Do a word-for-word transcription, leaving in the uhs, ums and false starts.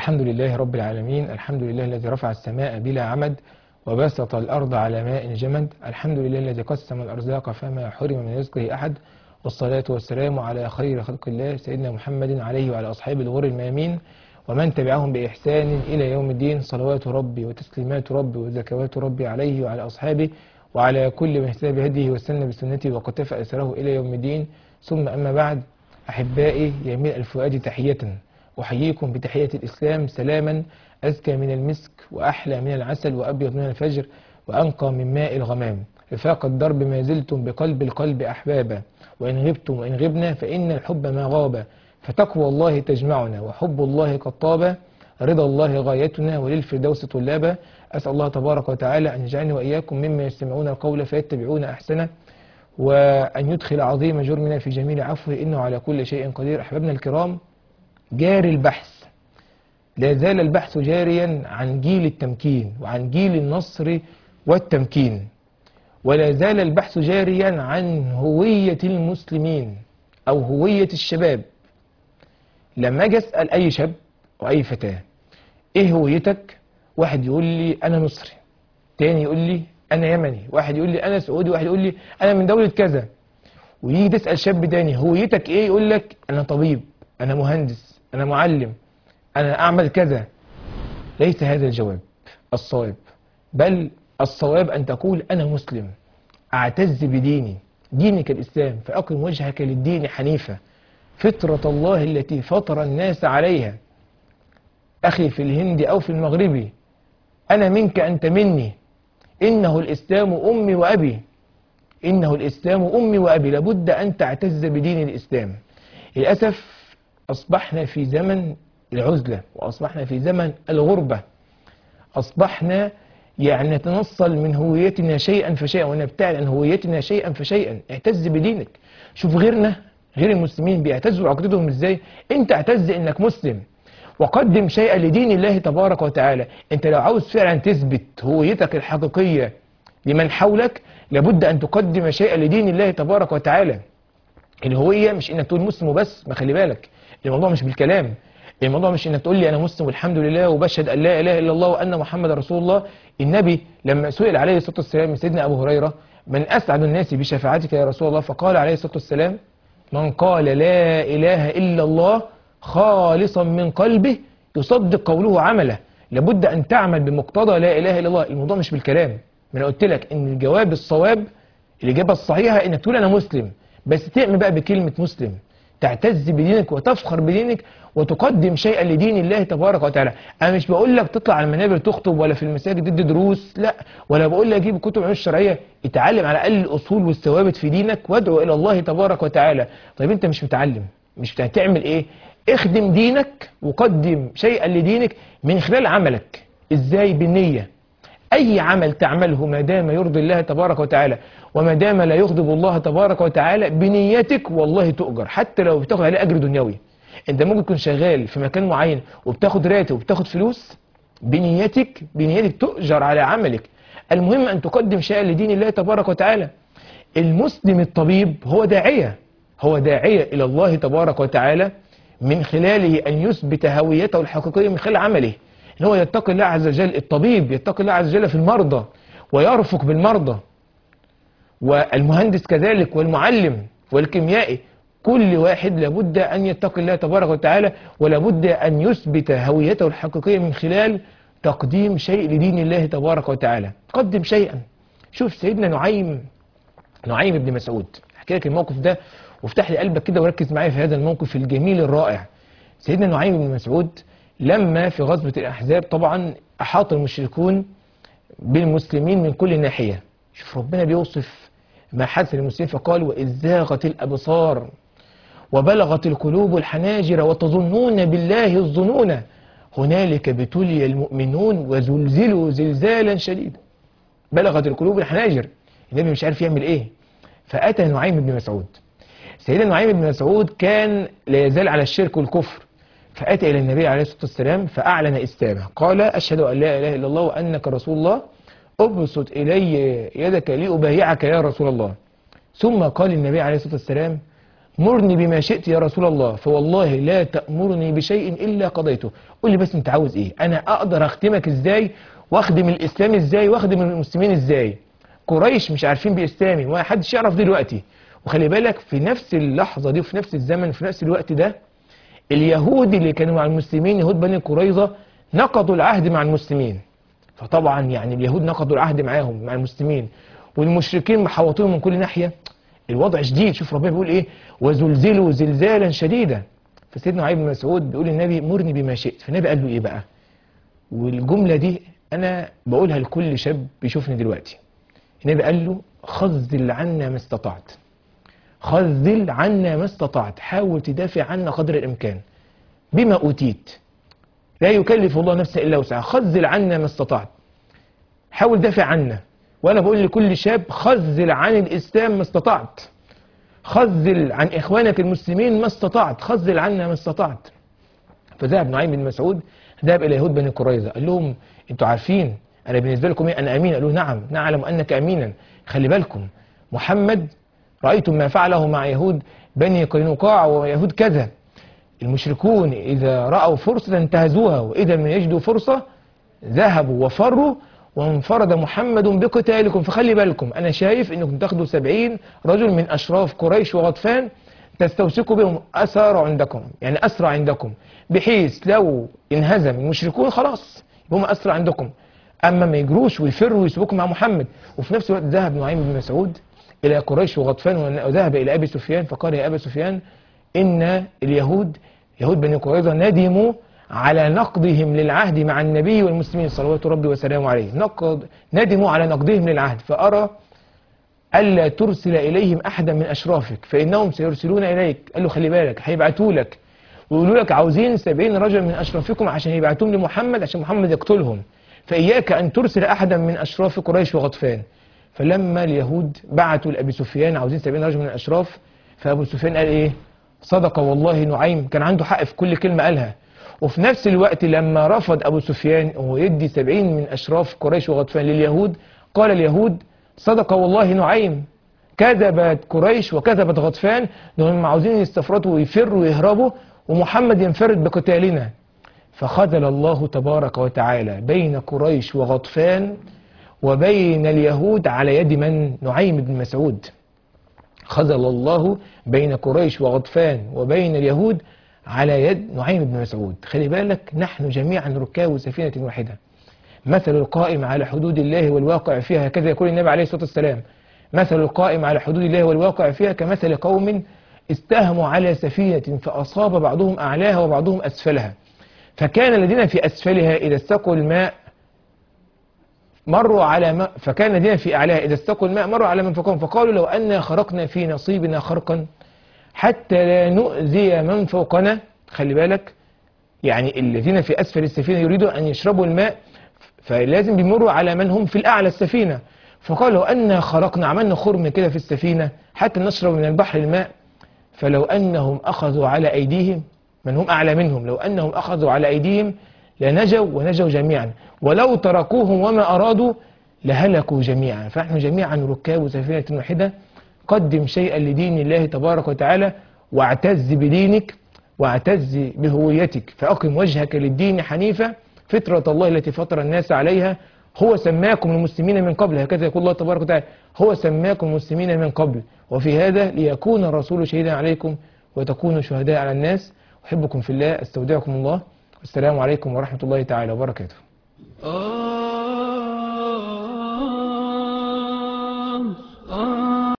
الحمد لله رب العالمين. الحمد لله الذي رفع السماء بلا عمد وبسط الأرض على ماء جمد. الحمد لله الذي قسم الأرزاق فما حرم من رزقه أحد، والصلاة والسلام على خير خلق الله سيدنا محمد عليه وعلى أصحابه الغر الميامين ومن تبعهم بإحسان إلى يوم الدين. صلوات ربي وتسليمات ربي وزكوات ربي عليه وعلى أصحابه وعلى كل من اهتدى بهديه واستنى بسنته وقتفى أثره إلى يوم الدين. ثم أما بعد، أحبائي يا ملء الفؤاد تحية، أحييكم بتحية الإسلام سلاما أزكى من المسك وأحلى من العسل وأبيض من الفجر وأنقى من ماء الغمام. رفاق الدرب ما زلتم بقلب القلب أحبابا، وإن غبتم وإن غبنا فإن الحب ما غاب، فتقوى الله تجمعنا وحب الله قد طاب، رضا الله غايتنا وللفردوس طلابا. أسأل الله تبارك وتعالى أن يجعلني وإياكم مما يستمعون القول فيتبعون أحسنه، وأن يدخل عظيم جرمنا في جميل عفوه إنه على كل شيء قدير. أحبابنا الكرام، جاري البحث، لا زال البحث جاريا عن جيل التمكين وعن جيل النصر والتمكين، ولا زال البحث جاريا عن هوية المسلمين أو هوية الشباب. لما أجي أسأل أي شاب وأي فتاة إيه هويتك؟ واحد يقول لي أنا مصري، تاني يقول لي أنا يمني، واحد يقول لي أنا سعودي، واحد يقول لي أنا من دولة كذا. ويجي تسأل شاب تاني هويتك إيه؟ يقول لك أنا طبيب، أنا مهندس، أنا معلم، أنا أعمل كذا. ليس هذا الجواب الصواب، بل الصواب أن تقول أنا مسلم أعتز بديني، دينك الإسلام، فأقم وجهك للدين حنيفة، فطرة الله التي فطر الناس عليها. أخي في الهند أو في المغرب، أنا منك أنت مني، إنه الإسلام أمي وأبي، إنه الإسلام أمي وأبي. لابد أن تعتز بدين الإسلام. للأسف أصبحنا في زمن العزلة، وأصبحنا في زمن الغربة، أصبحنا يعني نتنصل من هويتنا شيئا فشيئا ونبتعد عن هويتنا شيئا فشيئا. اعتز بدينك. شوف غيرنا، غير المسلمين بيعتزوا بعقيدتهم ازاي، انت اعتز انك مسلم وقدم شيئا لدين الله تبارك وتعالى. انت لو عاوز فعلا تثبت هويتك الحقيقية لمن حولك، لابد ان تقدم شيئا لدين الله تبارك وتعالى. الهوية مش انك تقول مسلم وبس، ما خلي بالك الموضوع مش بالكلام، الموضوع مش انك تقول لي انا مسلم والحمد لله وبشهد ان لا اله الا الله وان محمد رسول الله. النبي لما سئل عليه الصلاه والسلام من سيدنا ابو هريره من اسعد الناس بشفاعتك يا رسول الله، فقال عليه الصلاه والسلام من قال لا اله الا الله خالصا من قلبه يصدق قوله عمله. لابد ان تعمل بمقتضى لا اله الا الله. الموضوع مش بالكلام. ما انا قلت لك ان الجواب الصواب، الاجابه الصحيحه انك تقول انا مسلم، بس تعمل بقى بكلمه مسلم، تعتز بدينك وتفخر بدينك وتقدم شيئا لدين الله تبارك وتعالى. انا مش بقول لك تطلع على المنابر تخطب ولا في المساجد تدي دروس، لا، ولا بقول لك جيب كتب علوم الشرعيه. اتعلم على الاقل الاصول والثوابت في دينك وادعو الى الله تبارك وتعالى. طيب انت مش متعلم، مش هتعمل ايه؟ اخدم دينك وقدم شيئا لدينك من خلال عملك. ازاي؟ بالنيه. اي عمل تعمله ما دام يرضي الله تبارك وتعالى وما دام لا يغضب الله تبارك وتعالى، بنيتك والله تؤجر، حتى لو بتاخد عليه اجر دنيوي. انت ممكن تكون شغال في مكان معين وبتاخد راتب وبتاخد فلوس، بنيتك بنيتك تؤجر على عملك. المهم ان تقدم شيئا لدين الله تبارك وتعالى. المسلم الطبيب هو داعيه، هو داعيه الى الله تبارك وتعالى من خلاله ان يثبت هويته الحقيقيه من خلال عمله، ان هو يتقي الله عز وجل. الطبيب يتقي الله عز وجل في المرضى ويرفق بالمرضى، والمهندس كذلك، والمعلم والكيميائي. كل واحد لابد أن يتقي الله تبارك وتعالى، ولابد أن يثبت هويته الحقيقية من خلال تقديم شيء لدين الله تبارك وتعالى. قدم شيئا. شوف سيدنا نعيم نعيم بن مسعود، احكي لك الموقف ده وافتح لي قلبك كده وركز معايا في هذا الموقف الجميل الرائع. سيدنا نعيم بن مسعود لما في غزوة الأحزاب طبعا أحاط المشركون بالمسلمين من كل ناحية. شوف ربنا بيوصف ما حدث للمسلمين فقال وإذ زاغت الأبصار وبلغت القلوب الحناجر وتظنون بالله الظنون هنالك ابتلي المؤمنون وزلزلوا زلزالا شديدا. بلغت القلوب الحناجر، النبي مش عارف يعمل ايه، فأتى نعيم بن مسعود. سيدنا نعيم بن مسعود كان لا يزال على الشرك والكفر، فأتى إلى النبي عليه الصلاة والسلام فأعلن إسلامه، قال أشهد أن لا إله إلا الله وأنك رسول الله، أبسط إلي يدك لأبايعك يا رسول الله. ثم قال النبي عليه الصلاة والسلام مرني بما شئت يا رسول الله، فوالله لا تأمرني بشيء إلا قضيته. قول لي بس أنت عاوز إيه؟ أنا أقدر أخدمك إزاي وأخدم الإسلام إزاي وأخدم المسلمين إزاي؟ قريش مش عارفين بإسلامي وما حدش يعرف دلوقتي. وخلي بالك في نفس اللحظة دي وفي نفس الزمن في نفس الوقت ده اليهود اللي كانوا مع المسلمين يهود بني قريظة نقضوا العهد مع المسلمين. فطبعا يعني اليهود نقضوا العهد معاهم مع المسلمين والمشركين محوطينهم من كل ناحية. الوضع شديد. شوف ربنا بيقول ايه؟ وزلزلوا زلزالا شديدا. فسيدنا علي بن مسعود بيقول للنبي مرني بما شئت. فالنبي قال له ايه بقى؟ والجملة دي انا بقولها لكل شاب بيشوفني دلوقتي. النبي قال له خذل عنا ما استطعت. خذل عنا ما استطعت، حاول تدافع عنا قدر الامكان بما اوتيت. لا يكلف الله نفسا الا وسعها. خذل عنا ما استطعت، حاول دافع عنا. وانا بقول لكل شاب خذل عن الاسلام ما استطعت، خذل عن اخوانك المسلمين ما استطعت، خذل عنا ما استطعت. فذهب نعيم بن مسعود ذهب الى يهود بني قريظه قال لهم انتوا عارفين انا بالنسبه لكم ايه؟ انا امين. قالوا نعم نعلم انك امينا. خلي بالكم محمد رايتم ما فعله مع يهود بني قينقاع ويهود كذا. المشركون اذا راوا فرصه انتهزوها واذا لم يجدوا فرصه ذهبوا وفروا وانفرد محمد بقتالكم. فخلي بالكم انا شايف انكم تاخدوا سبعين رجل من اشراف قريش وغطفان تستوثقوا بهم اثار عندكم، يعني اسرى عندكم، بحيث لو انهزم المشركون خلاص هم اسرى عندكم، اما ما يجروش ويفروا ويسيبوكم مع محمد. وفي نفس الوقت ذهب نعيم بن مسعود الى قريش وغطفان وذهب الى ابي سفيان فقال يا ابا سفيان ان اليهود يهود بني قريظه ندموا على نقضهم للعهد مع النبي والمسلمين صلوات ربي وسلامه عليه. نقض ندموا على نقضهم للعهد، فأرى ألا ترسل إليهم أحدا من أشرافك فإنهم سيرسلون إليك. قال له خلي بالك هيبعتوا لك ويقولوا لك عاوزين سبعين رجل من أشرافكم عشان يبعتوهم لمحمد عشان محمد يقتلهم، فإياك أن ترسل أحدا من أشراف قريش وغطفان. فلما اليهود بعتوا لأبي سفيان عاوزين سبعين رجل من الأشراف، فأبو سفيان قال إيه؟ صدق والله نعيم. كان عنده حق في كل كلمة قالها. وفي نفس الوقت لما رفض أبو سفيان هو يدي سبعين من أشراف قريش وغطفان لليهود، قال اليهود صدق والله نعيم، كذبت قريش وكذبت غطفان، لأنهم عاوزين يستفردوا ويفروا ويهربوا ومحمد ينفرد بقتالنا. فخذل الله تبارك وتعالى بين قريش وغطفان وبين اليهود على يد من؟ نعيم بن مسعود. خذل الله بين قريش وغطفان وبين اليهود على يد نعيم بن مسعود. خلي بالك نحن جميعا ركاب سفينة واحدة. مثل القائم على حدود الله والواقع فيها، هكذا يقول النبي عليه الصلاة والسلام، مثل القائم على حدود الله والواقع فيها كمثل قوم استهموا على سفينة فأصاب بعضهم أعلاها وبعضهم أسفلها، فكان الذين في أسفلها إذا استقوا الماء مروا على ما فكان الذين في أعلاها إذا استقوا الماء مروا على من فوقهم فقالوا لو أن خرقنا في نصيبنا خرقا حتى لا نؤذي من فوقنا. خلي بالك يعني الذين في أسفل السفينة يريدوا أن يشربوا الماء فلازم بيمروا على من هم في الأعلى السفينة، فقالوا أن خرقنا عملنا خرم كده في السفينة حتى نشرب من البحر الماء، فلو أنهم أخذوا على أيديهم من هم أعلى منهم، لو أنهم أخذوا على أيديهم لنجوا ونجوا جميعا، ولو تركوهم وما أرادوا لهلكوا جميعا. فنحن جميعا ركاب سفينة واحدة. قدم شيئا لدين الله تبارك وتعالى واعتز بدينك واعتز بهويتك، فأقم وجهك للدين حنيفة فطرة الله التي فطر الناس عليها، هو سماكم المسلمين من قبل، هكذا يقول الله تبارك وتعالى، هو سماكم المسلمين من قبل وفي هذا ليكون الرسول شهيدا عليكم وتكونوا شهداء على الناس. أحبكم في الله، استودعكم الله، والسلام عليكم ورحمة الله تعالى وبركاته.